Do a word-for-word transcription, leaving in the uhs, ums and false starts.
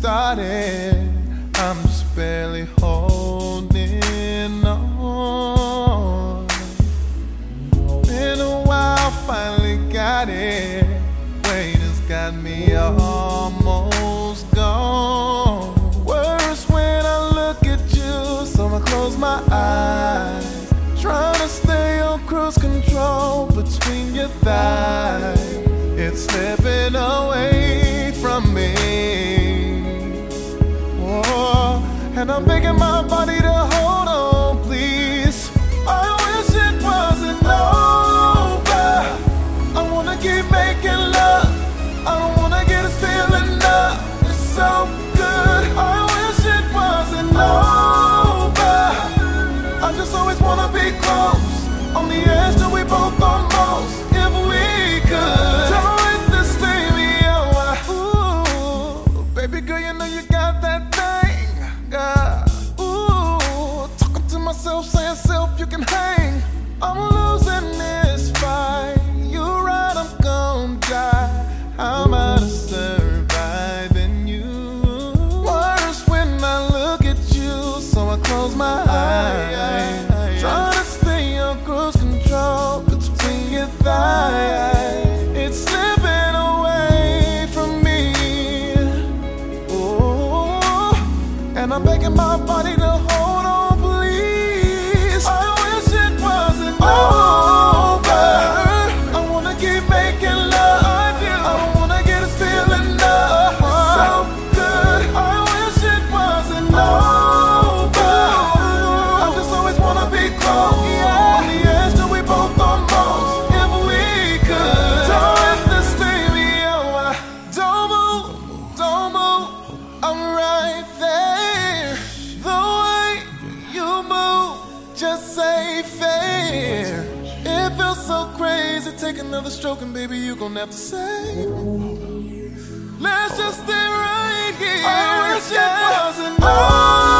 started, I'm just barely holding on. Been a while, finally got it. Weight has got me almost gone. Worse when I look at you, so I close my eyes, trying to stay on cruise control between your thighs. It's slipping away from me. Oh, and I'm begging my body to hold on, please. I wish it wasn't over. I wanna keep making love. I don't wanna get this feeling up. It's so good. I wish it wasn't over. I just always wanna be close, on the edge till we both almost. If we could, don't let this stay me over. Ooh, baby girl, you know you got that thing, girl. Ooh, talking to myself, saying self, you can hang. I'm losing this fight. You're right, I'm gon' die. How am I to surviving you? Worse when I look at you, so I close my eyes, trying to stay on cruise control between your thighs. It's slipping away from me. Oh, and I'm begging my body to hold on, please. I wish it wasn't over. I wanna keep making love. I don't wanna get this feeling up. It's so good. I wish it wasn't over. I just always wanna be close, on the edge till we both almost. If we could, don't let this stay me over. Don't move, don't move, I'm right there. The way you move, just say fair. It feels so crazy, take another stroke and baby you gon' have to say, let's just stay right here. I wish it wasn't over.